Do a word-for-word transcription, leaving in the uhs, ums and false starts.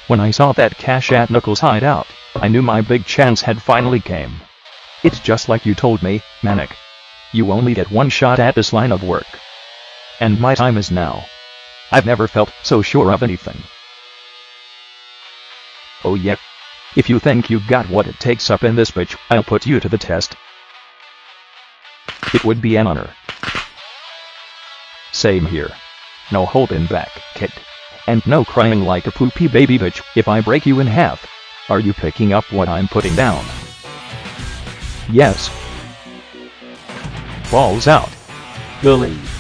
When I saw that cache at Knuckles' hideout, I knew my big chance had finally came. It's just like you told me, Manic. You only get one shot at this line of work. And my time is now. I've never felt so sure of anything. Oh yeah. If you think you got what it takes up in this bitch, I'll put you to the test. It would be an honor. Same here. No holding back, kid. And no crying like a poopy baby bitch if I break you in half. Are you picking up what I'm putting down? Yes. Balls out. Billy.